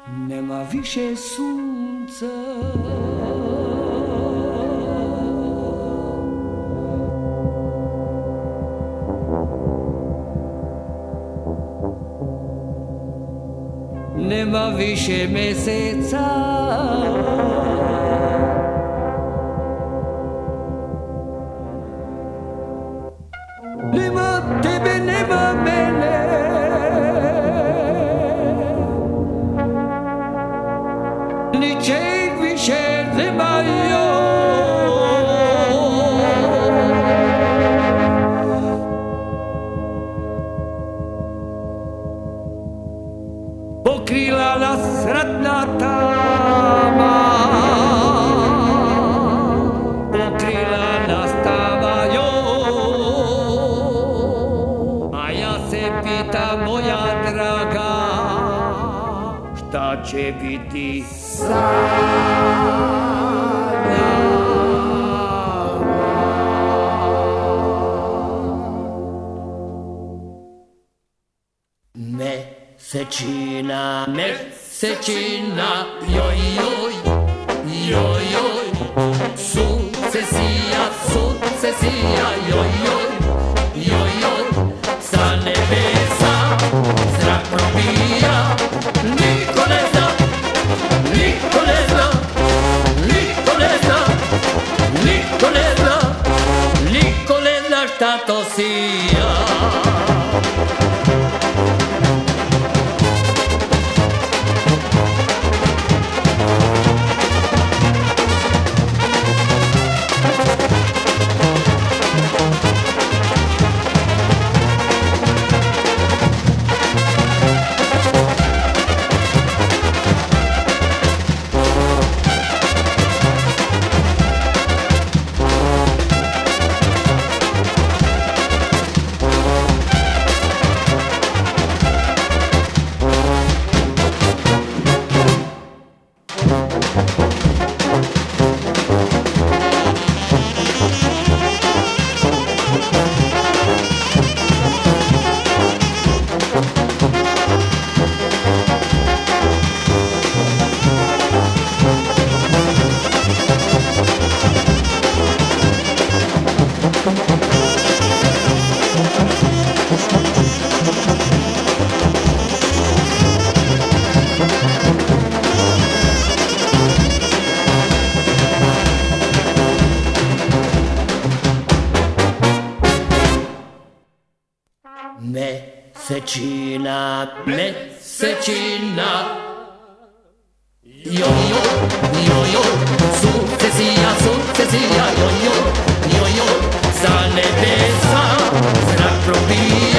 Nema više sunca, nema više meseca, nema tebe, nema mene, ničeg više nema joj. Pokrila nas ratna tama, pokrila nas tama joj. A ja se pitam, moja draga, šta će biti sa Mesečina, mesečina, joj, joj, joj, joj, sukcesija, sukcesija, joj, joj, joj, joj, sa nebesa zrak probija, niko ne zna, niko ne zna, niko ne zna, niko ne zna, niko ne zna šta to sija. Mesečina, mesečina, joj, joj, joj, joj, sukcesija, sukcesija, joj, joj, joj, joj, sa nebesa zrak probija.